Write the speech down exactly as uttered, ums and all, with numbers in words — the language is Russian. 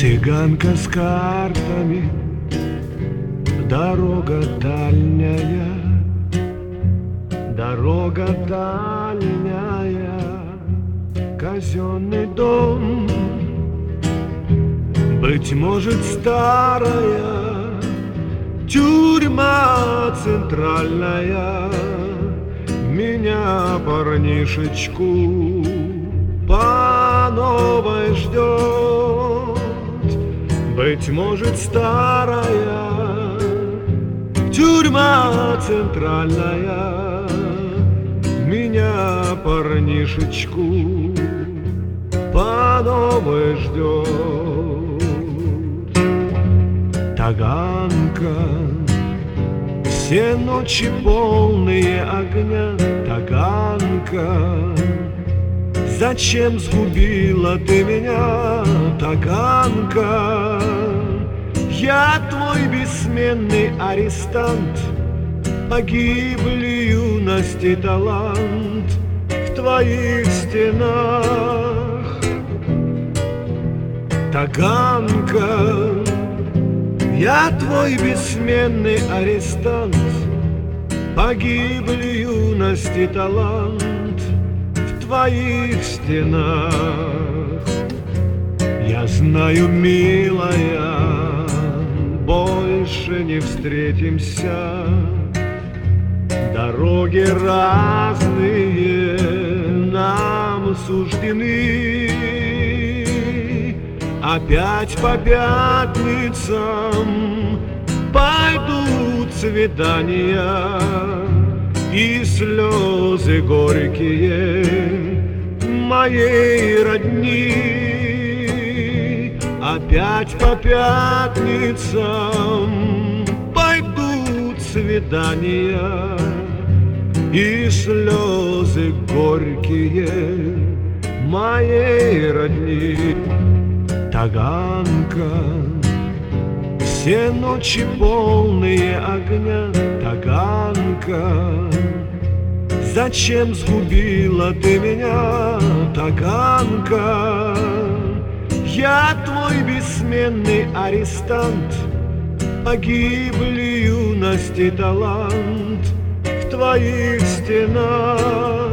Цыганка с картами, дорога дальняя, дорога дальняя, казенный дом, быть может, старая тюрьма центральная меня, парнишечку, по новой ждет. Быть может, старая тюрьма центральная меня, парнишечку, по новой ждет. Таганка, все ночи полные огня. Таганка, зачем сгубила ты меня, Таганка? Я твой бессменный арестант, погибли юность и талант в твоих стенах. Таганка, я твой бессменный арестант, погибли юность и талант в твоих стенах. Я знаю, милая, больше не встретимся. Дороги разные нам суждены. Опять по пятницам пойдут свидания и слезы горькие моей родни. Опять по пятницам пойдут свидания и слезы горькие моей родни. Таганка, все ночи полные огня. Таганка, зачем сгубила ты меня, Таганка? Я твой бессменный арестант, погибли юность и талант в твоих стенах.